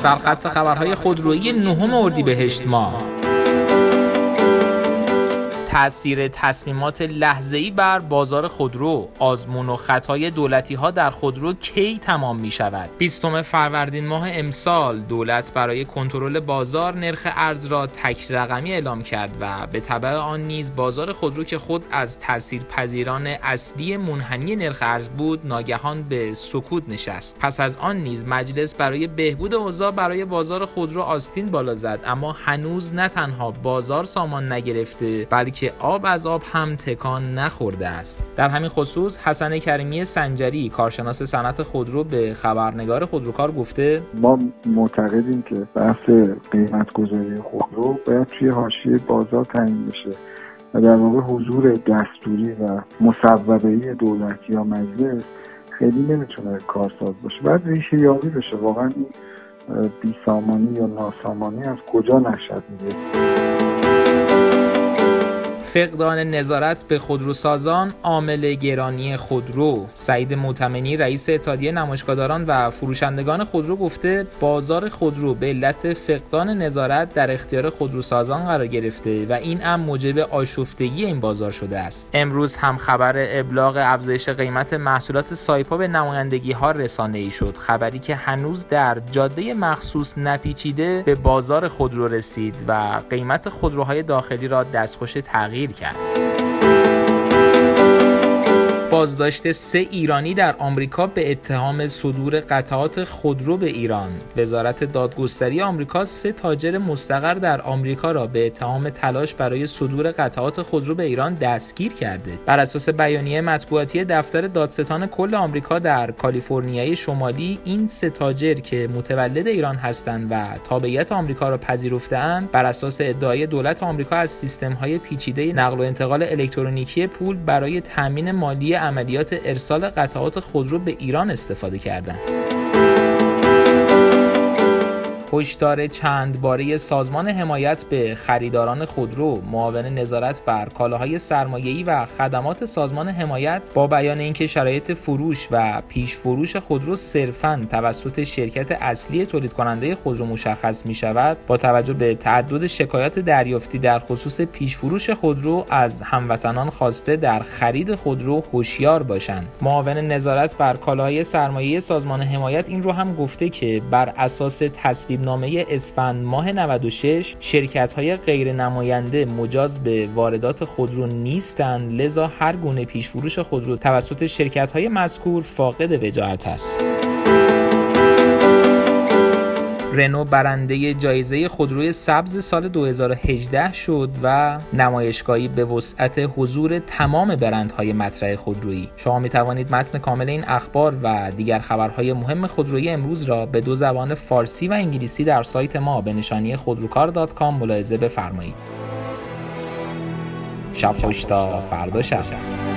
سرخط خبرهای خودرویی 9 اردیبهشت ماه. تأثیر تصمیمات لحظه‌ای بر بازار خودرو، آزمون و خطای دولتی‌ها در خودرو کی تمام می‌شود؟ 20 فروردین ماه امسال دولت برای کنترل بازار نرخ ارز را تک رقمی اعلام کرد و به تبع آن نیز بازار خودرو که خود از تاثیرپذیران اصلی منحنی نرخ ارز بود ناگهان به سکوت نشست. پس از آن نیز مجلس برای بهبود اوضاع برای بازار خودرو آستین بالا زد، اما هنوز نه تنها بازار سامان نگرفته بلکه آب از آب هم تکان نخورده است. در همین خصوص حسن کریمی سنجری کارشناس صنعت خودرو به خبرنگار خودروکار گفته ما معتقدیم که بحث قیمت گذاری خودرو باید توی حاشیه بازار تعیین بشه و در واقع حضور دستوری و مصوبه‌ای دولتی یا مجلس خیلی نمیتونه کارساز باشه. باید ریشه یابی بشه واقعا این بیسامانی یا ناسامانی از کجا نشأت میگیره. فقدان نظارت به خودروسازان عامل گرانی خودرو. سعید معتمنی رئیس اتحادیه نمایشگاهداران و فروشندگان خودرو گفته بازار خودرو به علت فقدان نظارت در اختیار خودروسازان قرار گرفته و این امر موجب آشفتگی این بازار شده است. امروز هم خبر ابلاغ افزایش قیمت محصولات سایپا به نمایندگی‌ها رسانه‌ای شد، خبری که هنوز در جاده مخصوص نپیچیده به بازار خودرو رسید و قیمت خودروهای داخلی را دستخوش تغییر کرد. بازداشت 3 ایرانی در آمریکا به اتهام صدور قطعات خودرو به ایران. وزارت دادگستری آمریکا 3 تاجر مستقر در آمریکا را به اتهام تلاش برای صدور قطعات خودرو به ایران دستگیر کرده. بر اساس بیانیه مطبوعاتی دفتر دادستان کل آمریکا در کالیفرنیای شمالی، این 3 تاجر که متولد ایران هستند و تابعیت آمریکا را پذیرفته‌اند، بر اساس ادعای دولت آمریکا از سیستم‌های پیچیده نقل و انتقال الکترونیکی پول برای تامین مالی عملیات ارسال قطعات خودرو به ایران استفاده کردند. هشدار چند باره سازمان حمایت به خریداران خودرو، معاون نظارت بر کالاهای سرمایه‌ای و خدمات سازمان حمایت با بیان اینکه شرایط فروش و پیش فروش خودرو صرفاً توسط شرکت اصلی تولید کننده خودرو مشخص می شود، با توجه به تعدد شکایات دریافتی در خصوص پیش فروش خودرو از هموطنان خواسته در خرید خودرو هوشیار باشند. معاون نظارت بر کالاهای سرمایه‌ای سازمان حمایت این رو هم گفته که بر اساس تصویب نامه اسفند ماه 96 شرکت‌های غیر نماینده مجاز به واردات خودرو نیستند، لذا هر گونه پیش فروش خودرو توسط شرکت‌های مذکور فاقد وجاهت است. رنو برنده جایزه خودروی سبز سال 2018 شد و نمایشگاهی به وسعت حضور تمام برندهای مطرح خودرویی. شما می توانید متن کامل این اخبار و دیگر خبرهای مهم خودرویی امروز را به 2 زبان فارسی و انگلیسی در سایت ما به نشانی خودروکار.com ملاحظه بفرمایید. شب خوش تا فردا شب.